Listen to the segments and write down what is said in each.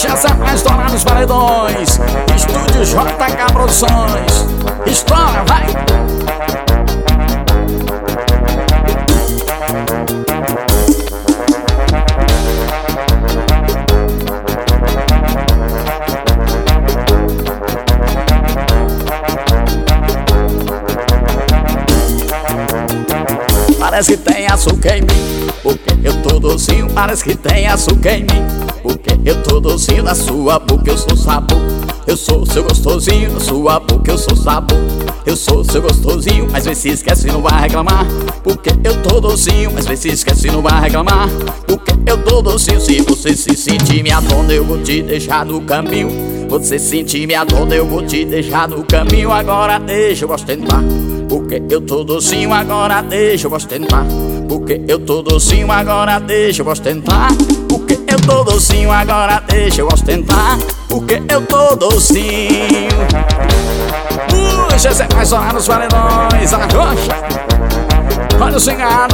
Essa é pra estourar nos paredões. Estúdio JK Produções. Estoura, vai! Parece que tem açúcar em mim, porque eu tô docinho. Parece que tem açúcar em mim, porque eu tô docinho. Na sua boca eu sou sabor, eu sou seu gostosinho. Na sua boca eu sou sabor, eu sou seu gostosinho. Mas vê se esquece e não vai reclamar, porque eu tô docinho. Mas vê se esquece e não vai reclamar, porque eu tô docinho. Se você se sentir minha dona, eu vou te deixar no caminho. Você sentir minha dona, eu vou te deixar no caminho. Agora deixa eu ostentar, porque eu tô docinho. Agora deixa eu ostentar, porque eu tô docinho. Agora deixa eu ostentar, porque eu tô docinho. Agora deixa eu ostentar, porque eu tô docinho. Puxa, você vai sonar nos paredões. Arrocha, olha o cingado.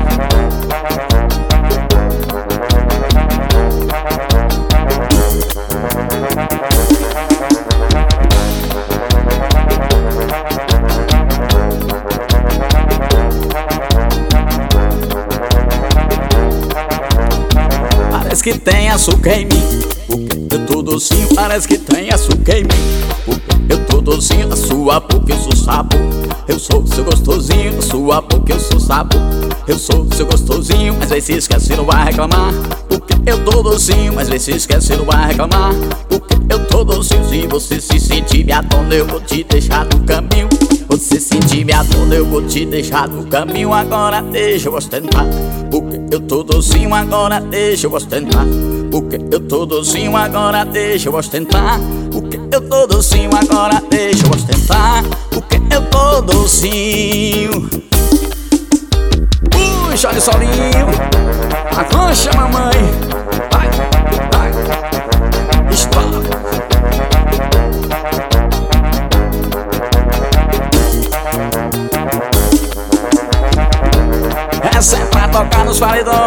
Parece que tem açúcar em mim, porque eu tô docinho. Parece que tem açúcar em mim, porque eu tô docinho. Na sua boca eu sou sabor, eu sou seu gostosinho. Na sua boca eu sou sabor, eu sou seu gostosinho. Mas vê se esquece e não vai reclamar, porque eu tô docinho. Mas vê se esquece e não vai reclamar, porque eu tô docinho. Se você se sentir minha dona, eu vou te deixar no caminho. Você sentir minha dona, eu vou te deixar no caminho. Agora deixa eu ostentar, porque eu tô docinho. Agora deixa eu ostentar, porque eu tô docinho. Agora deixa eu ostentar, porque eu tô docinho. Agora deixa eu ostentar, porque eu tô docinho. Puxa, olha o solinho. Arrocha, mamãe. Vai, vai. Estoura. Essa é pra tocar nos paredões.